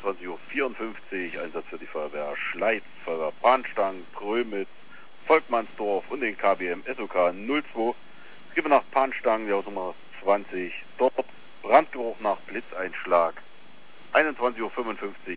21:54 Uhr, Einsatz für die Feuerwehr Schleiz, Feuerwehr Bahnstang, Grömitz, Volkmannsdorf und den KBM SOK 02. Es gibt nach Bahnstang, die Hausnummer 20, dort Brandgeruch nach Blitzeinschlag. 21:55 Uhr